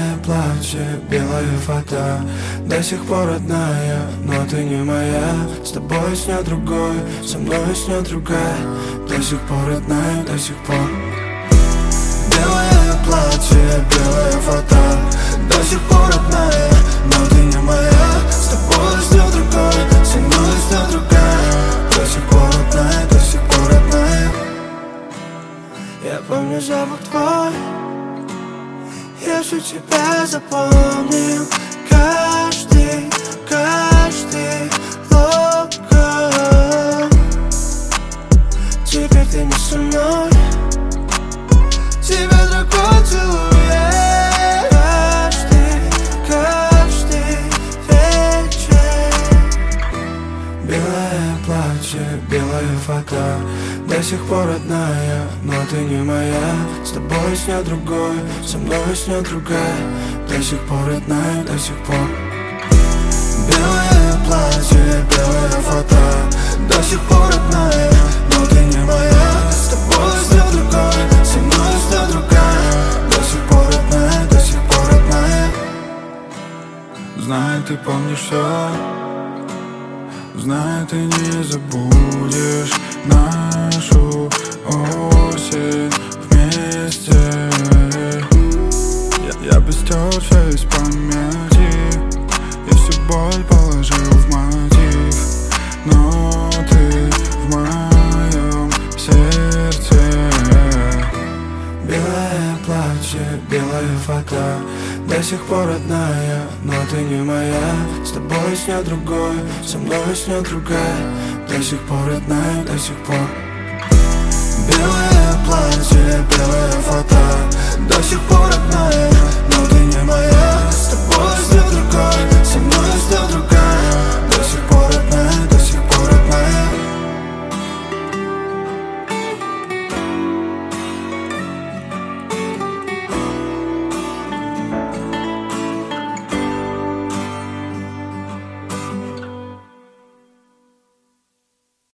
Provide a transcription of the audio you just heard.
Белое платье, белая фата, до сих пор родная, но ты не моя. С тобой снят другой, со мной снят другая, до сих пор родная, до сих пор. Белое платье, белая фата, до сих пор родная, но ты не моя. С тобой снят другой, со мной снят другая, до сих пор родная, до сих пор родная. Я помню запах твой, я же тебя запомнил. Каждый локон. Теперь ты не со мной, тебя другой целует. Каждый вечер. Белое платье, белая фата, до сих пор родная, но ты не моя. С тобой снят другой, со мной снят другая, до сих пор родная, до сих пор. Белое платье, белая фата, до сих пор родная, но ты не моя. С тобой снят другой, со мной снят другая, до сих пор родная, до сих пор родная. Знаю, ты помнишь все, знаю, ты не забудешь нашу осень вместе. Я бы стер все из памяти и всю боль положил в мотив, но ты в моем сердце. Белое платье, белая фата, до сих пор родная, но ты не моя. С тобой снят другой, со мной снят другая, до сих пор родная, до сих пор. Белое платье, белая фата, до сих пор родная, но ты не моя.